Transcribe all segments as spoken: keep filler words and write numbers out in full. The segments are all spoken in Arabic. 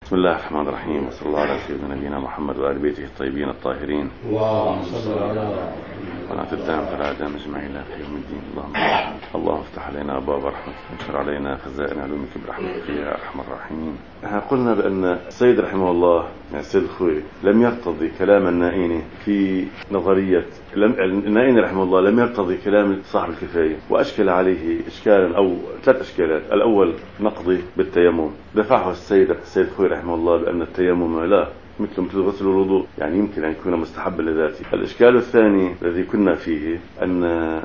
بسم الله الرحمن الرحيم، وصلى الله على سيدنا نبينا محمد وآل بيته الطيبين الطاهرين. اللهم صل على قناة الدعم فالأعدام أجمعين إلى يوم الدين. اللهم اللهم افتح علينا أبواب رحمتك وانشر علينا خزائن علومك برحمتك يا أرحم الراحمين. احنا قلنا بأن السيد رحمه الله يعني السيد الخوئي لم يرتضي كلام النائيني في نظرية لم النائيني رحمه الله لم يرتضي كلام صاحب الكفاية، وأشكل عليه إشكالا أو ثلاث إشكالات. الأول نقضي بالتيمم، دفعه السيد السيد الخوئي رحمه الله بأن التيمم لا مثل مثل غسل الوضوء، يعني يمكن أن يكون مستحبا لذاته. الإشكال الثاني الذي كنا فيه أن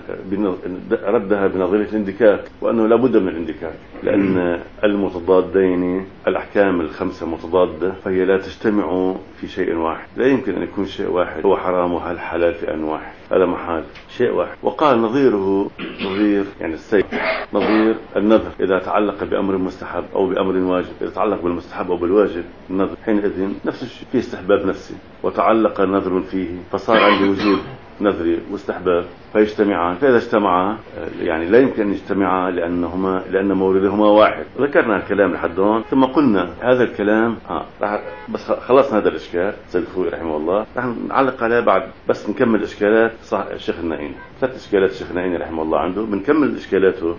ردها بنظرية الاندكاك، وأنه لا بد من الاندكاك لأن المتضادين الأحكام الخمسة متضادة، فهي لا تجتمع في شيء واحد. لا يمكن أن يكون شيء واحد هو حرام وهل حلال في آن واحد، هذا محال شيء واحد. وقال نظيره نظير يعني السيد نظير النذر إذا تعلق بأمر مستحب أو بأمر واجب، إذا تعلق بالمستحب أو بالواجب النذر حينئذ نفس الشيء في استحباب نفسي، وتعلق نذر فيه فصار عندي وجود نذري واستحباب فيجتمعان. فإذا اجتمعا يعني لا يمكن أن يجتمعا لأنهما لأن موردهما واحد. ذكرنا الكلام لحد هون، ثم قلنا هذا الكلام ها راح بس خلصنا هذا الإشكال. سيد الخوئي رحمه الله راح نعلق عليه بعد، بس نكمل إشكالات صح الشيخ النائيني. ثلاث إشكالات الشيخ النائيني رحمه الله عنده، بنكمل إشكالاته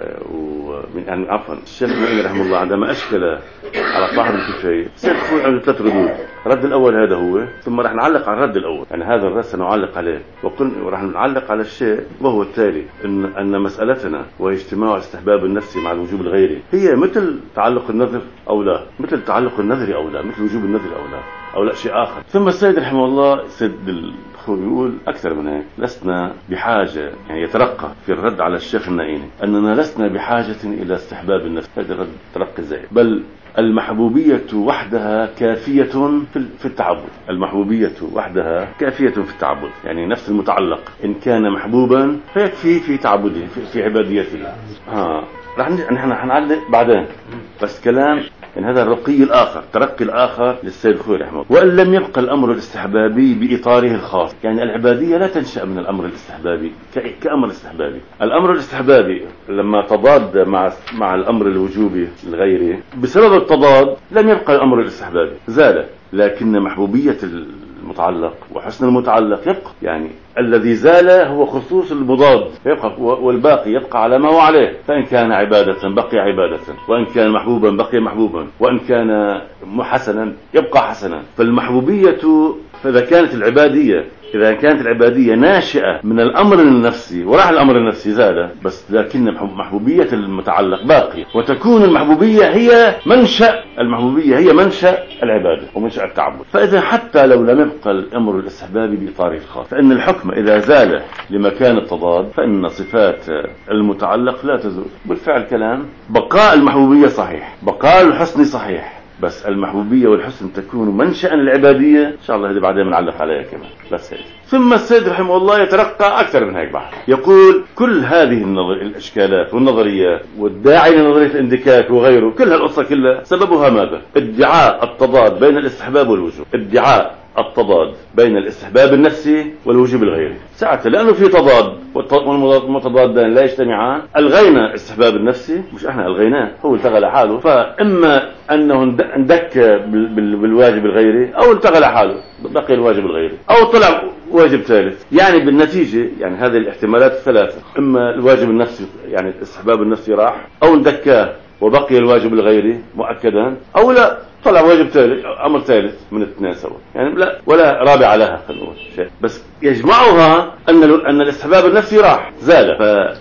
ومن يعني عفوا الشيخ النائيني رحمه الله عندما أشكل على صاحب الكفاية سيد الخوئي عنده ثلاث ردود. الرد الأول هذا هو، ثم راح نعلق على الرد الأول، يعني هذا الرد سنعلق عليه، وقلنا وراح نعلق على الشيء وهو التالي ان ان مسألتنا وهي اجتماع الاستحباب النفسي مع الوجوب الغيري هي مثل تعلق النذر او لا، مثل تعلق النذر او لا، مثل وجوب النذر او لا، او لا شيء اخر. ثم السيد رحمه الله السيد الخوئي يقول اكثر من هيك، لسنا بحاجه يعني يترقى في الرد على الشيخ النائيني اننا لسنا بحاجه الى استحباب النفس، هذا الرد ترقي زائد، بل المحبوبية وحدها كافية في التعبد. المحبوبية وحدها كافية في التعبد، يعني نفس المتعلق إن كان محبوبا فيكفي في تعبده في, في عباديته. ها رح نحن حنعلق بعدين، بس كلام إن هذا الرقي الآخر ترقي الآخر للسيد الخوئي رحمه الله. وإن لم يبقى الأمر الاستحبابي بإطاره الخاص، يعني العبادية لا تنشأ من الأمر الاستحبابي كأمر استحبابي. الأمر الاستحبابي لما تضاد مع مع الأمر الوجوبي الغيري بسبب التضاد لم يبقى الأمر الاستحبابي، زال، لكن محبوبية المتعلق وحسن المتعلق يبقى، يعني الذي زال هو خصوص المضاد يبقى، والباقي يبقى على ما هو عليه. فإن كان عبادة بقي عبادة، وإن كان محبوبا بقي محبوبا، وإن كان حسنا يبقى حسنا. فالمحبوبية فإذا كانت العبادية إذا كانت العبادية ناشئة من الأمر النفسي وراح الأمر النفسي زاد، بس لكن محبوبية المتعلق باقي، وتكون المحبوبية هي منشأ المحبوبية هي منشأ العبادة ومنشأ التعبد. فإذا حتى لو لم يبقى الأمر الاستحبابي بإطاره الخاص، فإن الحكم إذا زال لمكان التضاد فإن صفات المتعلق لا تزول. بالفعل كلام بقاء المحبوبية صحيح، بقاء الحسن صحيح، بس المحبوبية والحسن تكون منشأ العبادية. إن شاء الله هذه بعدين بنعلق عليها كمان، بس هيك. ثم السيد رحمه الله يترقى أكثر من هيك بعد، يقول كل هذه الإشكالات والنظريات والداعي لنظرية الاندكاك وغيره، كل هالقصة كلها سببها ماذا؟ ادعاء التضاد بين الاستحباب والوجوب، ادعاء التضاد بين الاستحباب النفسي والوجوب الغيري. ساعتها لأنه في تضاد والمتضادان لا يجتمعان، الغينا استحباب النفسي، مش احنا الغيناه، هو التغى لحاله، فإما أنه اندك بالواجب الغيري أو التغى لحاله بقي الواجب الغيري، أو طلع واجب ثالث. يعني بالنتيجة يعني هذه الاحتمالات الثلاثة، إما الواجب النفسي يعني الاستحباب النفسي راح، أو اندكاه وبقي الواجب الغيري مؤكدا، أو لا طلع واجب ثالث امر ثالث من الاثنين سوا، يعني لا ولا رابع لها خلينا نقول شيء، بس يجمعها ان ان الاستحباب النفسي راح زال. ف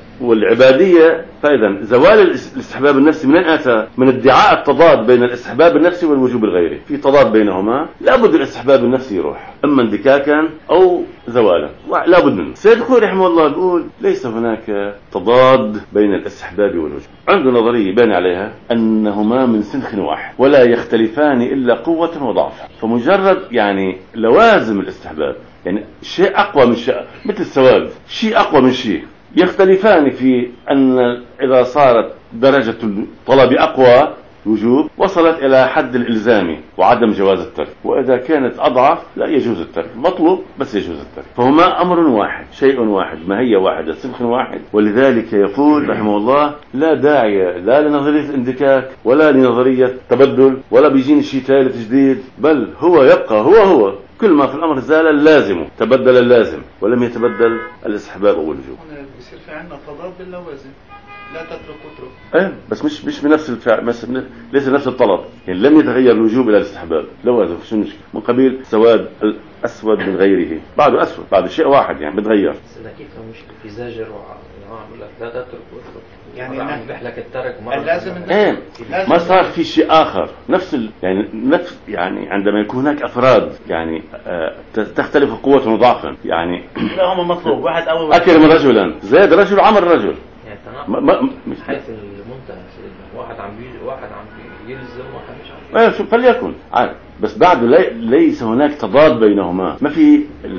والعبادية، فإذا زوال الاستحباب النفسي من أتى؟ من ادعاء التضاد بين الاستحباب النفسي والوجوب الغيري، في تضاد بينهما، لابد الاستحباب النفسي يروح، إما اندكاكا أو زوالا، لابد منه. السيد الخوئي رحمه الله يقول ليس هناك تضاد بين الاستحباب والوجوب، عنده نظرية بان عليها أنهما من سنخ واحد ولا يختلفان إلا قوة وضعف. فمجرد يعني لوازم الاستحباب، يعني شيء أقوى من شيء، مثل السواد، شيء أقوى من شيء، يختلفان في أن إذا صارت درجة الطلب أقوى الوجوب وصلت إلى حد الإلزام وعدم جواز الترك، وإذا كانت أضعف لا يجوز الترك، مطلوب بس يجوز الترك. فهما أمر واحد، شيء واحد، ماهية واحدة، صنف واحد. ولذلك يقول رحمه الله لا داعي لا لنظرية الاندكاك ولا لنظرية تبدل ولا بيجين شيء ثالث جديد، بل هو يبقى هو هو كل ما في الأمر زال اللازم، تبدل اللازم ولم يتبدل الاستحباب أو الوجوب. يصير في عندنا تضاد باللوازم، لا تترك واترك. ايه بس مش مش بنفس الفعل، بس ليس نفس الطلب، يعني لم يتغير الوجوب الى الاستحباب، لوازم شو المشكله؟ من قبيل سواد الاسود من غيره، بعده اسود، بعده شيء واحد يعني بتغير. بس اذا كيف مشكله في زجر وعامل لك لا تترك واترك، يعني عم لك الترك مره لازم ايه ما صار في شيء اخر، نفس ال... يعني نفس يعني عندما يكون هناك افراد يعني آه تختلف قوه وضعفا، يعني لا هم مطلوب واحد اول اكرم رجلا زاد رجل عمل رجل، يعني ما ما من حيث المنتهى، واحد عم بي... واحد عم يلزم واحد مش عم ايه شو فليكن عاد، بس بعده لي... ليس هناك تضاد بينهما، ما في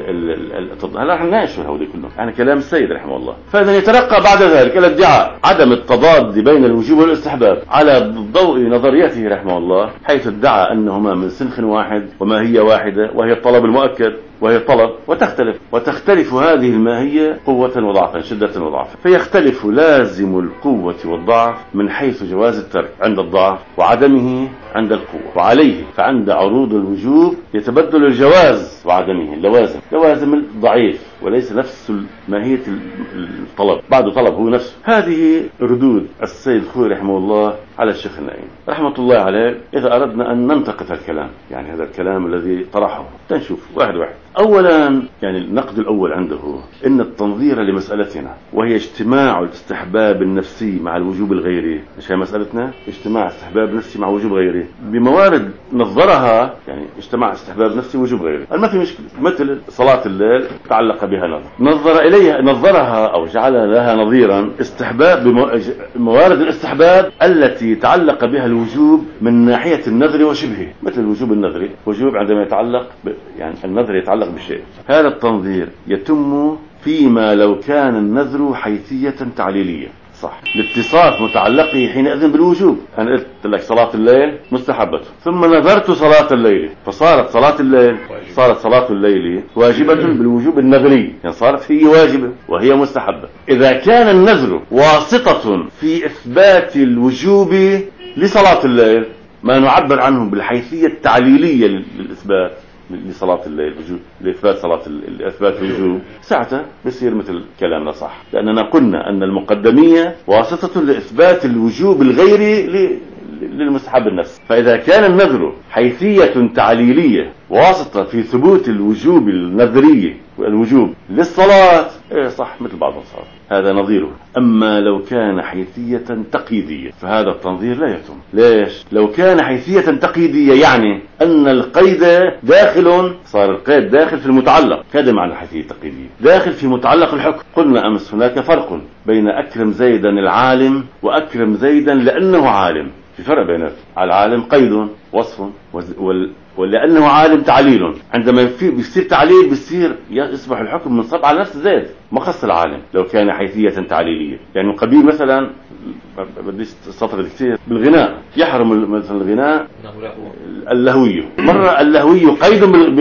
التضاد. هلا رح نناقش هودي كلهم، يعني كلام السيد رحمه الله. فاذا يترقى بعد ذلك الى ادعاء عدم التضاد بين الوجوب والاستحباب على ضوء نظريته رحمه الله، حيث ادعى انهما من سنخ واحد وماهية واحدة وهي الطلب المؤكد وهي الطلب، وتختلف وتختلف هذه الماهية قوة وضعفا، شدة وضعفا، فيختلف لازم القوة والضعف من حيث جواز الترك عند الضعف وعدمه عند القوة، وعليه فعند عروض الوجوب يتبدل الجواز وعدمه اللوازم، لوازم الضعيف وليس نفس ماهية الطلب، بعده طلب هو نفسه. هذه ردود السيد الخوئي رحمه الله على الشيخ النعيم رحمة الله عليه. إذا أردنا أن ننتقد الكلام، يعني هذا الكلام الذي طرحه، تنشوف واحد واحد. أولا يعني النقد الأول عنده إن التنظير لمسألتنا وهي اجتماع الاستحباب النفسي مع الوجوب الغيري، مش هي مسألتنا؟ اجتماع استحباب نفسي مع وجوب غيري بموارد نظرها، يعني اجتماع استحباب نفسي وجوب غيري، ما في مشكلة. مثل صلاة الليل تعلق بها نظر، نظر إليها نظرها أو جعل لها نظيرا استحباب بموارد الاستحباب التي تعلق بها الوجوب من ناحية النذر وشبهه، مثل الوجوب النذري، وجوب عندما يتعلق ب... يعني النذر يتعلق بالشيء. هذا التنظير يتم فيما لو كان النذر حيثية تعليلية، صح، لاتصاف متعلقه حينئذ بالوجوب. أنا قلت لك صلاة الليل مستحبة، ثم نذرت صلاة الليل فصارت صلاة الليل صارت صلاة الليل واجبة بالوجوب النذري، يعني صارت هي واجبة وهي مستحبة. إذا كان النذر واسطة في إثبات الوجوب لصلاة الليل، ما نعبر عنه بالحيثية التعليلية للإثبات لصلاة الليل، لإثبات صلاة لإثبات الوجوب، ساعتها بصير مثل كلامنا صح، لأننا قلنا أن المقدمية واسطة لإثبات الوجوب الغيري للمستحب النفس. فإذا كان النذر حيثية تعليلية واسطة في ثبوت الوجوب النذري والوجوب للصلاة، إيه صح مثل بعض الصلاة، هذا نظيره. أما لو كان حيثية تقييدية فهذا التنظير لا يتم. ليش؟ لو كان حيثية تقييدية يعني أن القيد داخل، صار القيد داخل في المتعلق، هذا معنى حيثية تقييدية، داخل في متعلق الحكم. قلنا أمس هناك فرق بين أكرم زيدا العالم وأكرم زيدا لأنه عالم، في فرق بين العالم قيد وصف وال ولأنه عالم تعليل. عندما بيصير تعليل بيصير يصبح الحكم منصب على نفس زيد، ما خص العالم لو كان حيثية تعليلية. يعني من قبيل مثلا بديش سطر كثير بالغناء، يحرم مثلا الغناء اللهوي، مرة اللهوي قيد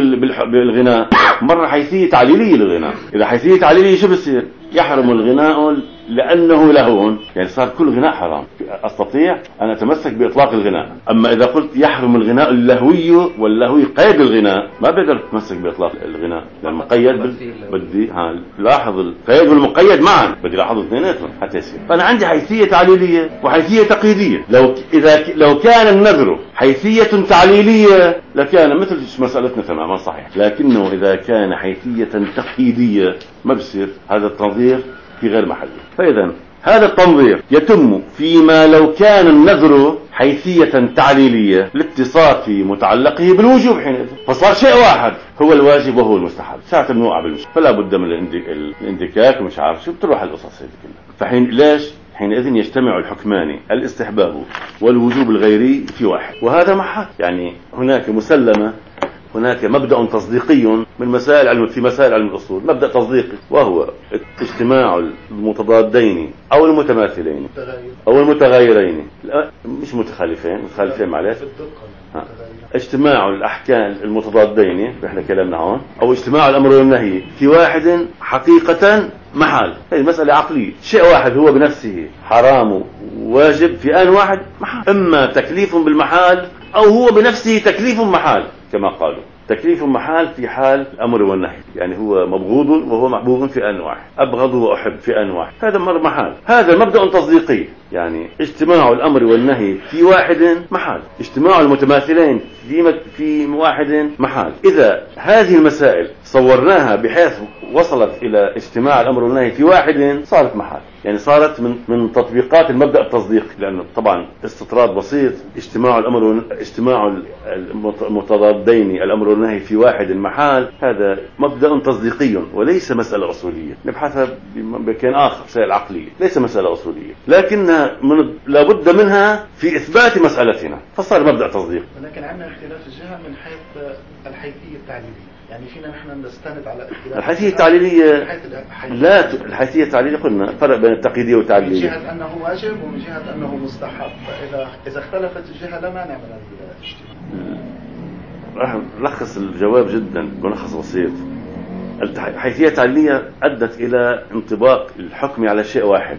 بالغناء، مرة حيثية تعليلية للغناء. إذا حيثية تعليلية شو بصير؟ يحرم الغناء لأنه لهو، يعني صار كل غناء حرام، أستطيع أن أتمسك بإطلاق الغناء. أما إذا قلت يحرم الغناء اللهوي واللهوي قيد الغناء، ما بقدر أتمسك بإطلاق الغناء، لأن مقيد بال... بدي ها لاحظ القيد والمقيد معا، بدي لاحظ اثنيناتهم حتى يصير. فأنا عندي حيثية تعليلية وحيثية تقييدية. لو إذا لو كان النذر حيثية تعليلية لكان مثل مسألتنا تماما صحيح، لكنه إذا كان حيثية تقييدية ما بصير، هذا التنظير في غير محله. فإذا هذا التنظير يتم فيما لو كان النذر حيثية تعليلية لاتصاف متعلقه بالوجوب حينئذ، فصار شيء واحد هو الواجب وهو المستحب، ساعة بنوقع بالمشكلة، فلا بد من الاندكاك ومش عارف شو، بتروح القصص هذه كلها. فحين ليش؟ حينئذ يجتمع الحكمان الاستحباب والوجوب الغيري في واحد، وهذا محال. يعني هناك مسلمة هناك مبدأ تصديقي من مسائل علم في مسائل علم الأصول، مبدأ تصديقي، وهو اجتماع المتضادين أو المتماثلين أو المتغايرين، لا مش متخالفين، متخالفين معلش، اجتماع الأحكام المتضادين احنا كلامنا هون، أو اجتماع الأمر والنهي في واحد حقيقة محال. هذه مسألة عقلية، شيء واحد هو بنفسه حرام واجب في آن واحد محال، إما تكليف بالمحال أو هو بنفسه تكليف محال كما قالوا، تكليف محال في حال الأمر والنهي، يعني هو مبغوض وهو محبوب في آن واحد، أبغض وأحب في آن واحد، هذا أمر محال. هذا مبدأ تصديقي، يعني اجتماع الأمر والنهي في واحد محال، اجتماع المتماثلين في في واحد محال. إذا هذه المسائل صورناها بحيث وصلت إلى اجتماع الأمر والنهي في واحد صارت محال، يعني صارت من من تطبيقات المبدأ التصديقي، لأنه طبعا استطراد بسيط، اجتماع الأمر اجتماع المتضادين الأمر والنهي في واحد محال، هذا مبدأ تصديقي وليس مسألة أصولية نبحثها بمكان آخر، مسائل عقلية ليس مسألة أصولية، لكنها من لابد منها في إثبات مسألتنا، فصار مبدأ تصديق. ولكن عندنا اختلاف الجهة من حيث الحيثية التعليلية، يعني فينا نحن نستند على اختلاف الحيثية التعليلية. الحيث لا الحيثية التعليلية قلنا فرق بين التقييدية والتعليلية، من جهة أنه واجب ومن جهة أنه مستحب، فإذا إذا اختلفت الجهة لا مانع من الاجتماع. راح نلخص الجواب جدا ملخص بسيط. الحيثية التعليلية أدت إلى انطباق الحكم على شيء واحد،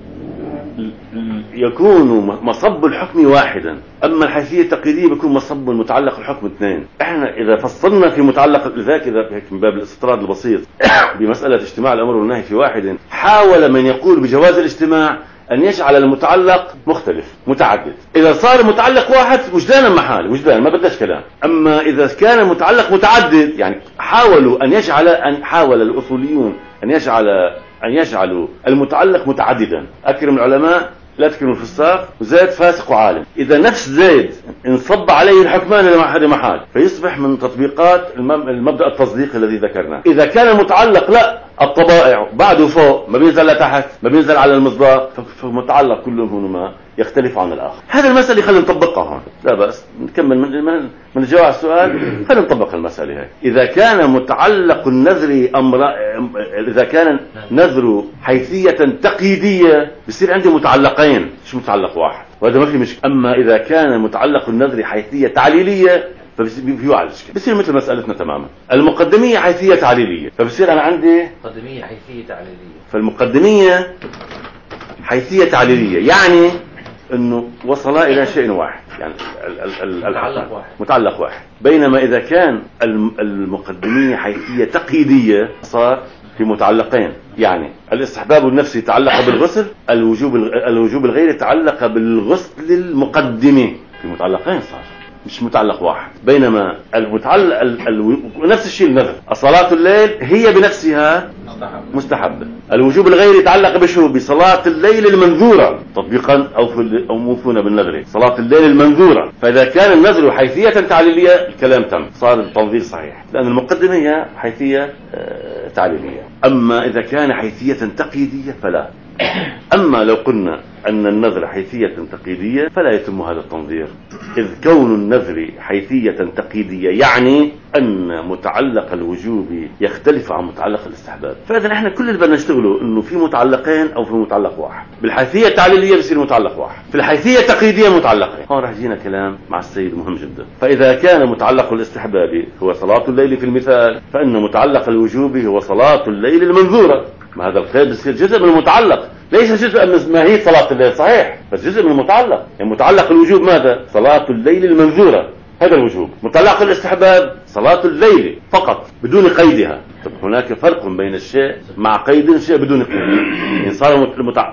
يكون مصب الحكم واحدا، أما الحيثية التقييدية بيكون مصب متعلق الحكم اثنين. احنا إذا فصلنا في متعلق ذاك، إذا من باب الاستطراد البسيط بمسألة اجتماع الأمر والنهي في واحد، حاول من يقول بجواز الاجتماع أن يجعل المتعلق مختلف متعدد. إذا صار المتعلق واحد وجدانا محال، وجدان ما بدناش كلام. أما إذا كان المتعلق متعدد، يعني حاولوا أن يجعل أن حاول الأصوليون أن يجعل أن يجعلوا المتعلق متعددا. أكرم العلماء لا تكرم الفساق، وزيد فاسق وعالم. إذا نفس زيد انصب عليه الحكمان لمحل محال، فيصبح من تطبيقات المبدأ التصديقي الذي ذكرناه. إذا كان المتعلق لا، الطبائع بعده فوق ما بينزل لتحت، ما بينزل على المصداق، فالمتعلق كلهم هنا يختلف عن الآخر. هذا المسألة خلينا نطبقها هون، لا بأس نكمل من من من الجواب على السؤال. خلينا نطبق المسألة هاي. إذا كان متعلق النذر أمر، إذا كان نذر حيثية تقييدية، بصير عندي متعلقين مش متعلق واحد، وهذا ما في مشكلة. أما إذا كان متعلق النذر حيثية تعليلية فبيوعى الاشكال، بصير مثل مسألتنا تماما. المقدمية حيثية تعليلية، فبصير أنا عندي مقدمية حيثية تعليلية. فالمقدمية حيثية تعليلية يعني انه وصل الى شيء واحد، يعني متعلق واحد متعلق واحد. بينما اذا كان المقدمية حيثية تقييدية صار في متعلقين، يعني الاستحباب النفسي تعلق بالغسل، الوجوب الوجوب الغيري تعلق بالغسل المقدمة، في متعلقين صار مش متعلق واحد. بينما المتعلق ال... ال... نفس الشيء النذر، صلاة الليل هي بنفسها مستحبة. الوجوب الغيري يتعلق بشو؟ بصلاة الليل المنذورة تطبيقا او في... او موفونة بالنذر، صلاة الليل المنذورة. فاذا كان النذر حيثية تعليلية الكلام تم، صار التنظير صحيح، لان المقدمة هي حيثية آه... تعليلية. اما اذا كان حيثية تقييدية فلا. أما لو قلنا أن النذر حيثية تقييدية فلا يتم هذا التنظير، إذ كون النذر حيثية تقييدية يعني أن متعلق الوجوب يختلف عن متعلق الاستحباب. فإذا نحن كل اللي بدنا نشتغله إنه في متعلقين أو في متعلق واحد. بالحيثية التعليلية بصير متعلق واحد، في الحيثية التقييدية متعلقين. هون راح يجينا كلام مع السيد مهم جدا. فإذا كان متعلق الاستحباب هو صلاة الليل في المثال، فإن متعلق الوجوب هو صلاة الليل المنذورة. ما هذا القيد بصير جزء من المتعلق، ليس جزء من ماهية صلاة الليل، صحيح بس جزء من المتعلق. يعني متعلق الوجوب ماذا؟ صلاة الليل المنذورة، هذا الوجوب. متعلق الاستحباب صلاة الليل فقط بدون قيدها. طب هناك فرق بين الشيء مع قيد والشيء بدون قيد. يعني صار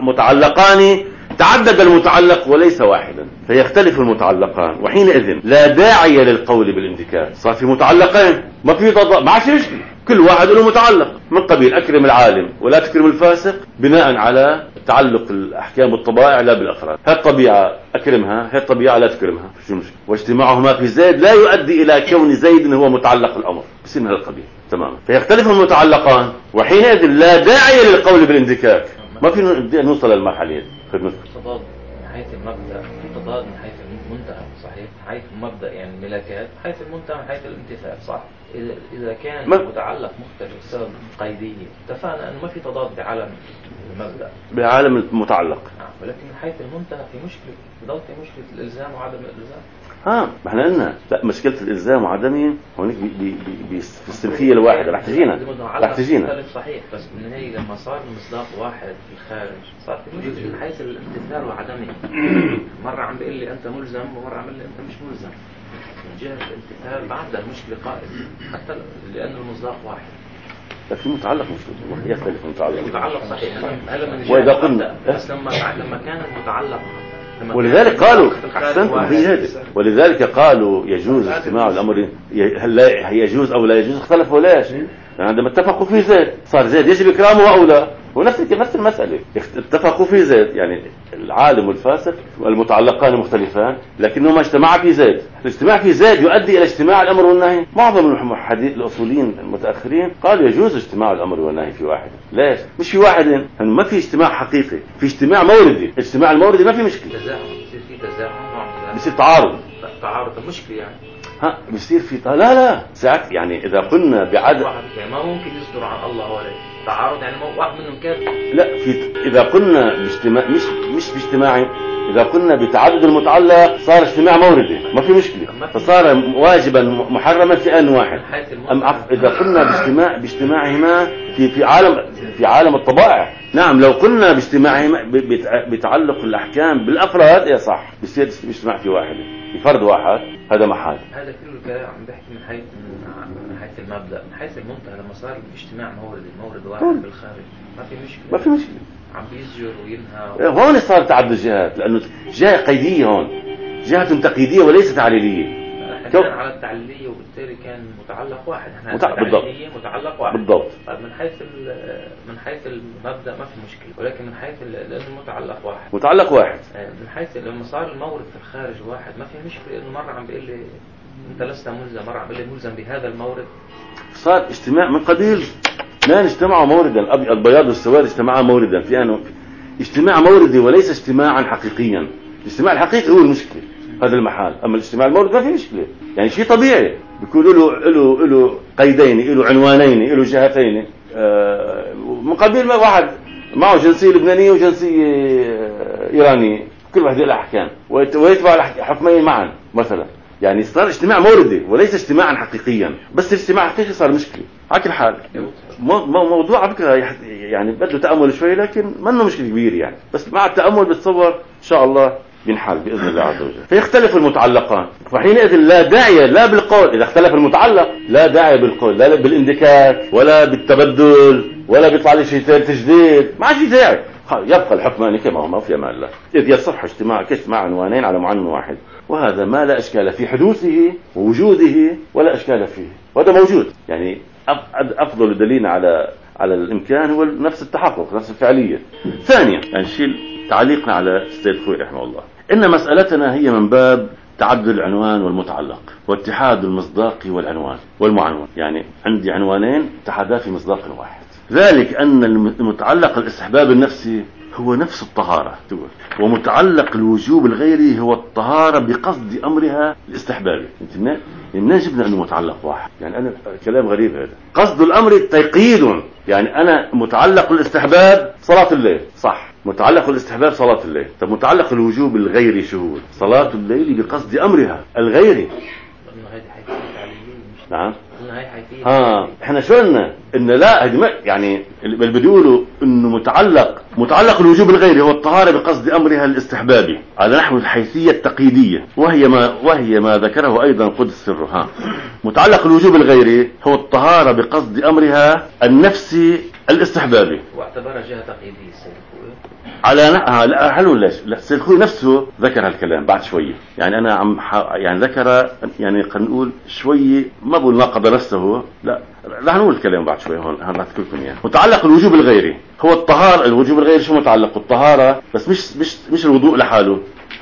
متعلقان تعدد المتعلق وليس واحدا، فيختلف المتعلقان، وحينئذ لا داعي للقول بالاندكار. صار في متعلقين ما في ضد، ما عادش مشكلة، كل واحد له متعلق من قبيل أكرم العالم ولا تكرم الفاسق بناء على تعلق الأحكام بالطبائع لا بالأفراد. هي الطبيعة أكرمها، هي الطبيعة لا تكرمها، شو المشكلة؟ واجتماعهما في زيد لا يؤدي إلى كون زيد هو متعلق الأمر، بس من هذا القبيل تماما. فيختلف المتعلقان، وحينئذ لا داعي للقول بالاندكاك. ما في نوصل للمرحلة دي. تضاد من حيث المبدأ، تضاد من حيث المنتهى صحيح، حيث المبدأ يعني ملكات، حيث المنتهى من حيث الامتثال صح. إذا إذا كان ما- المتعلق مختلف بسبب قيدية، اتفقنا أنه ما في تضاد بعالم المبدأ، بعالم المتعلق. نعم، ولكن من حيث المنتهى في مشكلة، بضل في مشكلة الإلزام وعدم الإلزام. ها ما احنا قلنا لا، مشكلة الإلزام وعدمه هونيك بي بي بي بي في السلفية الواحدة رح تجينا رح تجينا مختلف صحيح، بس بالنهاية لما صار المصداق واحد في الخارج صار في مشكلة من حيث الامتثال وعدمه. مرة عم بيقول لي أنت ملزم ومرة عم بيقول لي أنت مش ملزم. من جهة الامتثال بعد المشكلة قائمة، حتى لأن المصداق واحد. في متعلق مش يختلف المتعلق. المتعلق صحيح هذا من وإذا جهة قلنا المبدأ. بس لما لما كان المتعلق لما ولذلك كان قالوا المتعلق في الخارج أحسنتم واحد. في هذا، ولذلك قالوا يجوز اجتماع الأمر، ي- هل لا يجوز أو لا يجوز، اختلفوا ليش؟ يعني عندما اتفقوا في زيد صار زيد يجب إكرامه أو لا، ونفس نفس المسألة اتفقوا في زيد، يعني العالم والفاسق المتعلقان مختلفان لكنهما اجتمعا في زيد. الاجتماع في زيد يؤدي إلى اجتماع الأمر والنهي. معظم المحدثين الأصوليين المتأخرين قالوا يجوز اجتماع الأمر والنهي في واحد. ليش؟ مش في واحد، يعني ما في اجتماع حقيقي، في اجتماع موردي. اجتماع الموردي ما في مشكلة، تزاحم، بصير في تزاحم نوع من تزاحم. بصير تعارض. تعارض المشكلة يعني. ها بصير في لا لا ساعات، يعني إذا قلنا بعدد واحد يعني ما ممكن يصدر عن الله ولا تعارض، يعني مو- واحد منهم كيف. لا في إذا قلنا باجتماع مش مش باجتماعي، إذا قلنا بتعدد المتعلق صار اجتماع موردي ما في مشكلة، فصار واجبا محرما في آن واحد. أم عف- إذا قلنا باجتماع باجتماعهما في في عالم في عالم الطبائع، نعم لو قلنا باجتماعهما ب- بتع- بتعلق الأحكام بالأفراد يا صح بصير اجتماع في واحد في فرد واحد، هذا محال. هذا كله الكلام عم بحكي من حيث من حيث المبدأ، من حيث المنتهى لما صار اجتماع موردي مورد واحد بالخارج ما في مشكلة. ما في مشكلة. عم بيسجر وينهى. هون صار تعدد جهات، لأنه جهة قيدية هون، جهة تقييدية وليست تعليلية. احنا كان على التعليلية وبالتالي كان متعلق واحد، احنا متع- بالضبط. التعليلية متعلق واحد بالضبط. طيب من حيث ال- من حيث المبدأ ما في مشكلة، ولكن من حيث ال- لأنه متعلق واحد. متعلق واحد. من حيث لما صار المورد في الخارج واحد ما في مشكلة، انه مرة عم بيقول لي انت لست ملزم، مرة عم بيقول لي ملزم بهذا المورد. صار اجتماع من قبيل ما اجتمعوا موردا، الأبي- البياض والسواد اجتمعا موردا في أنه اجتماع موردي وليس اجتماعا حقيقيا. الاجتماع الحقيقي هو المشكلة، هذا المحال. أما الاجتماع الموردي ما في مشكلة، يعني شيء طبيعي بيكون له له له قيدين، له عنوانين، له جهتين. آه من قبيل ما واحد معه جنسية لبنانية وجنسية آه، إيرانية، كل واحد له أحكام ويت- ويتبع الحكمين معا مثلا. يعني صار اجتماع موردي وليس اجتماعا حقيقيا، بس الاجتماع الحقيقي صار مشكلة. على كل حال مو- مو- موضوع على فكرة يح- يعني بده تأمل شوي، لكن ما انه مشكلة كبير يعني، بس مع التأمل بتصور ان شاء الله بينحل بإذن الله عز وجل. فيختلف المتعلقان، وحينئذ لا داعي لا بالقول، إذا اختلف المتعلق لا داعي بالقول، لا بالاندكاك ولا بالتبدل ولا بيطلع لي شيء تجديد، ما عاد في داعي، يبقى الحكمان كما هو في أمان الله، إذ يصح اجتماع كاجتماع عنوانين على معنون واحد، وهذا ما لا إشكال في حدوثه ووجوده ولا إشكال فيه، وهذا موجود. يعني أف- أفضل دليل على على الإمكان هو نفس التحقق، نفس الفعلية. ثانيا يعني شيء تعليقنا على السيد خوي رحمه الله، إن مسألتنا هي من باب تعدد العنوان والمتعلق واتحاد المصداق والعنوان والمعنون. يعني عندي عنوانين اتحدا في مصداق واحد، ذلك أن المتعلق الاستحباب النفسي هو نفس الطهارة، ومتعلق الوجوب الغيري هو الطهارة بقصد أمرها الاستحبابي. انت منين منين جبنا أنه متعلق واحد؟ يعني أنا كلام غريب هذا. قصد الأمر تقييد، يعني أنا متعلق الاستحباب صلاة الليل صح، متعلق الاستحباب صلاة الليل. طب متعلق الوجوب الغيري شو هو؟ صلاة الليل بقصد أمرها الغيري. انه هذه حيثية تعليلية مش نعم. انه هي حيثية. ها احنا شو قلنا؟ ان لا هدي ما يعني اللي بيقولوا انه متعلق متعلق الوجوب الغيري هو الطهارة بقصد امرها الاستحبابي على نحو الحيثية التقييدية، وهي ما وهي ما ذكره ايضا قدس سرها. متعلق الوجوب الغيري هو الطهارة بقصد امرها النفسي الاستحبابي، واعتبرها جهة تقييدية السيد خوي. على لا لا حلو ليش لا سيد خوي نفسه ذكر هالكلام بعد شويه. يعني انا عم ح... يعني ذكر يعني خلينا نقول شويه، ما بقول ناقض نفسه، لا رح نقول الكلام بعد شويه هون رح اذكر لكم يعني. متعلق الوجوب الغيري هو الطهاره، الوجوب الغيري شو متعلق؟ الطهاره بس مش مش مش الوضوء لحاله،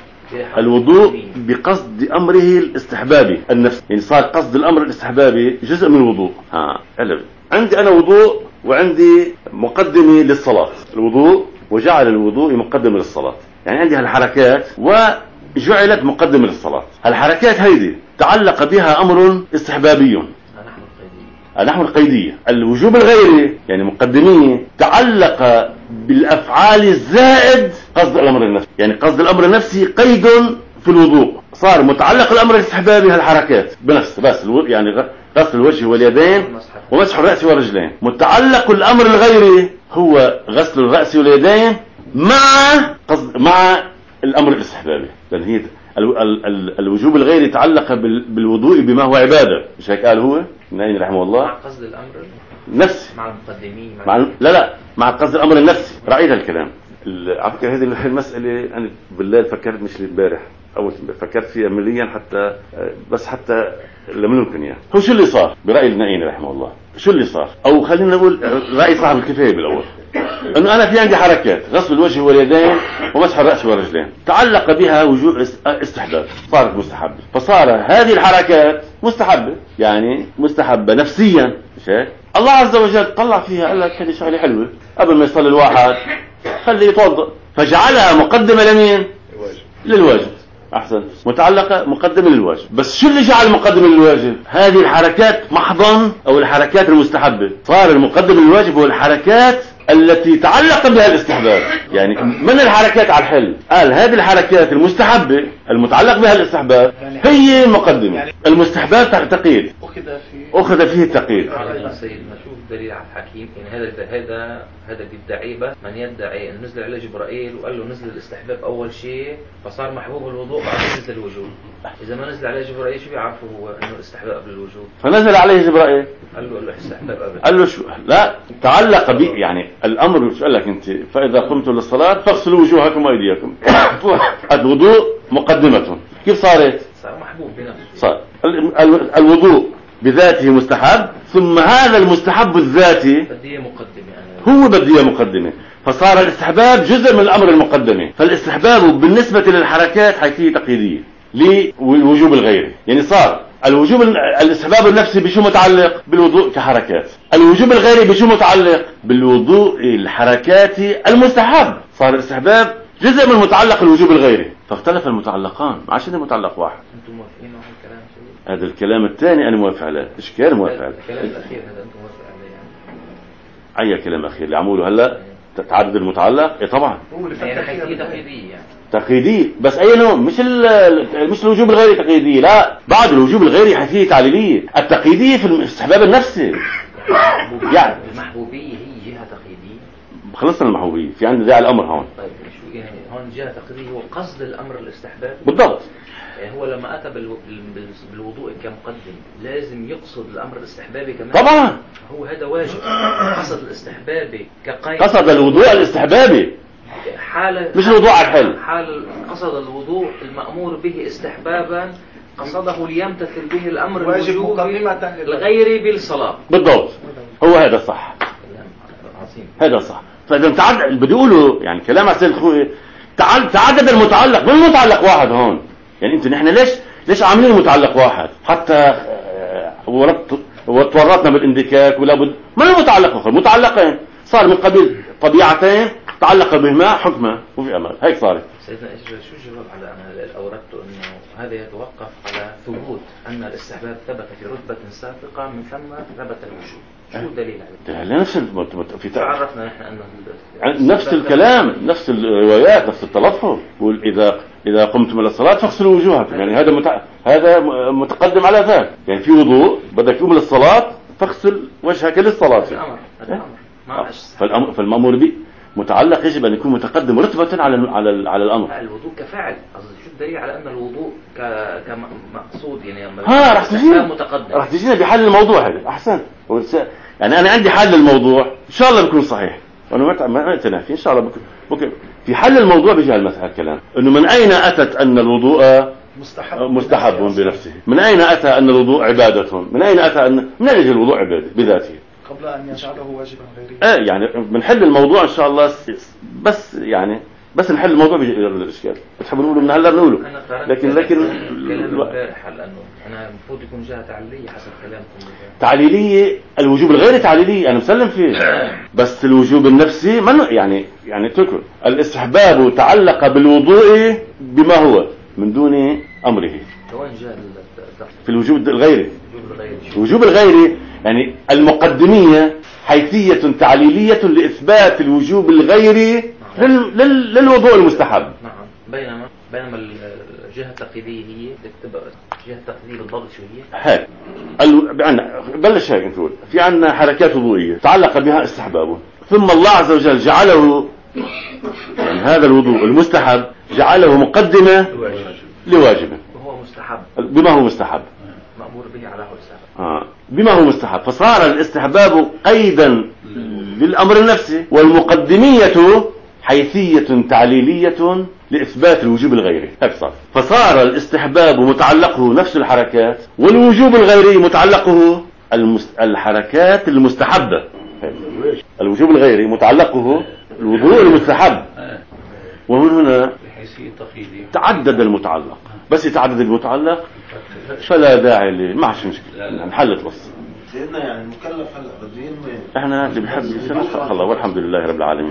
الوضوء بقصد امره الاستحبابي النفسي، يعني صار قصد الامر الاستحبابي جزء من الوضوء. ها علم عندي انا وضوء وعندي مقدمه للصلاه، الوضوء وجعل الوضوء مقدمه للصلاه، يعني عندي هالحركات جعلت مقدمة للصلاة. الحركات هيدي تعلق بها أمر استحبابي، النحو القيدية. الوجوب الغيري يعني مقدمية تعلق بالأفعال الزائد قصد الأمر النفسي، يعني قصد الأمر النفسي قيد في الوضوء، صار متعلق الأمر الاستحبابي هالحركات بنفس بس يعني غسل الوجه واليدين ومسح الرأس والرجلين. متعلق الأمر الغيري هو غسل الرأس واليدين مع قصد مع الأمر الاستحبابي، لأن هي ال ال ال الوجوب الغيري تعلق بالوضوء بما هو عبادة، مش هيك قال هو نايم رحمه الله؟ مع قصد الأمر نفسي، مع المقدمين مع ال... لا لا مع قصد الأمر النفسي. رأيت الكلام. على فكرة هذه المسألة أنا بالليل فكرت مش البارح، أول فكرت فيها مليا حتى بس حتى لم يمكن يعني. هو شو اللي صار برأي النائين رحمه الله؟ شو اللي صار؟ أو خلينا نقول رأي صاحب الكفاية بالأول، إنه أنا في عندي حركات غسل الوجه واليدين ومسح الرأس والرجلين تعلق بها وجوب استحباب، صارت مستحبة، فصار هذه الحركات مستحبة، يعني مستحبة نفسيا، مش هيك؟ الله عز وجل طلع فيها قال لك هذه شغلة حلوة، قبل ما يصلي الواحد خليه يتوضأ، فجعلها مقدمة لمين؟ للواجب. أحسن، متعلقة مقدمة للواجب. بس شو اللي جعل مقدمة للواجب؟ هذه الحركات محضا أو الحركات المستحبة. صار المقدم للواجب هو الحركات التي تعلق بها الاستحباب، يعني من الحركات على الحل قال هذه الحركات المستحبة المتعلق بها الاستحباب هي المقدمة. المستحباب تقييد أخذ فيه التقييد. نشوف دليل على الحكيم، يعني هذا هذا هذا بيدعي من يدعي أن نزل عليه جبرائيل وقال له نزل الاستحباب أول شيء فصار محبوب الوضوء بعد نزل الوجوب. إذا ما نزل عليه جبرائيل شو بيعرفوا هو إنه الاستحباب قبل الوجوب؟ فنزل عليه جبرائيل قال له قال له الاستحباب قبل. قال له شو؟ لا تعلق به، يعني الأمر شو قال لك أنت؟ فإذا قمتم للصلاة فاغسلوا وجوهكم وأيديكم. الوضوء مقدمة. كيف صارت؟ صار محبوب بنفسه. صار الوضوء بذاته مستحب، ثم هذا المستحب الذاتي بديه مقدمة، هو بديه مقدمة، فصار الاستحباب جزء من الأمر المقدمة. فالاستحباب بالنسبة للحركات حيثية تقييدية للوجوب الغيري، يعني صار الوجوب الاستحباب النفسي بشو متعلق؟ بالوضوء كحركات. الوجوب الغيري بشو متعلق؟ بالوضوء الحركاتي المستحب. صار الاستحباب جزء من متعلق الوجوب الغيري، فاختلف المتعلقان، ما عادش متعلق واحد. انتم موافقين على الكلام شيء؟ هذا الكلام الثاني انا موافق عليه، ايش كان موافق عليه؟ الكلام الاخير هذا انتم موافق عليه يعني؟ اي كلام اخير اللي عموله هلا تعدد المتعلق؟ ايه طبعا يعني حيثية تقييدية يعني تقييدية، بس اي نوع؟ مش مش الوجوب الغيري تقييدية، لا بعد الوجوب الغيري حيثية تعليلية. التقييدية في الاستحباب النفسي، يعني المحبوبية هي جهة تقييدية. خلصنا المحبوبية، في عندنا داعي الامر هون. طيب شو يعني هون جهة تقييدية هو قصد الامر الاستحباب بالضبط. يعني هو لما اتى بالوضوء كمقدم لازم يقصد الامر الاستحبابي كمان. طبعا هو هذا واجب. قصد الاستحبابي كقيد، قصد الوضوء الاستحبابي حالة مش الوضوء على الحل. حال قصد الوضوء المأمور به استحبابا قصده ليمتثل به الامر واجب الوجوبي مقدمة الغيري بالصلاة. بالضبط، هو هذا صح، هذا صح. فاذا تعدد بدي اقوله يعني كلام على سيد اخوي، تعدد المتعلق، مو المتعلق واحد هون. يعني انتوا نحن ليش ليش عاملين متعلق واحد؟ حتى ورطت وتورطنا بالاندكاك ولا بد ما له متعلق اخر، متعلقين صار من قبيل طبيعتين تعلق بهما حكمه وفي امان، هيك صارت. سيدنا ايش شو الجواب على انا اوردت انه هذا يتوقف على ثبوت ان الاستحباب ثبت في رتبة سابقة من ثم ثبت الوجوب. شو الدليل على ذلك؟ نفس في عرفنا نحن انه نفس الكلام، نفس الروايات، نفس التلفظ. واذا اذا قمتم الى الصلاه فاغسلوا وجوهكم، يعني هذا متع... هذا متقدم على ذاك. يعني في وضوء بدك تقوم للصلاه فاغسل وجهك للصلاة. الامر هذا امر ما فالامر فالمامور به متعلق يجب ان يكون متقدم رتبة على على على الامر. الوضوء كفاعل، قصدي شو الدليل على ان الوضوء ك كمقصود يعني ها راح تجينا متقدم راح تجينا بحل الموضوع هذا. احسن، يعني انا عندي حل الموضوع ان شاء الله بيكون صحيح، وانا ما اتنافي ان شاء الله بكون ممكن في حل الموضوع. بيجي المسألة الكلام انه من اين اتت ان الوضوء مستحب مستحب بنفسه؟ من اين اتى ان الوضوء عبادة؟ من اين اتى ان من اين يجي الوضوء عبادة بذاته قبل ان يجعله واجبا غيريا؟ اه يعني بنحل الموضوع ان شاء الله، بس يعني بس نحل الموضوع بيجي الاشكال. بتحبوا نقوله من هلا بنقوله، لكن لكن كلام امبارح لانه انا المفروض يكون جهه تعليليه حسب كلامكم. تعليليه، الوجوب الغير تعليلي انا مسلم فيه، بس الوجوب النفسي ما يعني يعني تذكر الاستحباب تعلق بالوضوء بما هو من دون أمره وين جاء التخصيص؟ في الوجوب الغيري. الوجوب الغيري. الوجوب الغيري يعني المقدمية حيثية تعليلية لإثبات الوجوب الغيري لل... لل... للوضوء المستحب. نعم. بينما بينما الجهة التقليدية هي تبقى الجهة التقليدية بالضبط شو هي؟ هاي ال... عنا بلش هيك نقول في عنا حركات وضوئية تعلق بها استحبابه، ثم الله عز وجل جعله يعني هذا الوضوء المستحب جعله مقدمة لواجبه وهو مستحب بما هو مستحب مأمور به على حساب آه. بما هو مستحب، فصار الاستحباب قيدا للأمر النفسي، والمقدمية حيثية تعليلية لإثبات الوجوب الغيري. صار. فصار الاستحباب متعلقه نفس الحركات، والوجوب الغيري متعلقه المس... الحركات المستحبة. الوجوب الغيري متعلقه الوضوء المستحب، ومن هنا تعدد المتعلق. بس يتعدد المتعلق فلا داعي ل ما عادش مشكلة، انحلت بس. سيدنا يعني المكلف هلا بده ينوي احنا اللي بنحب الله والحمد لله رب العالمين.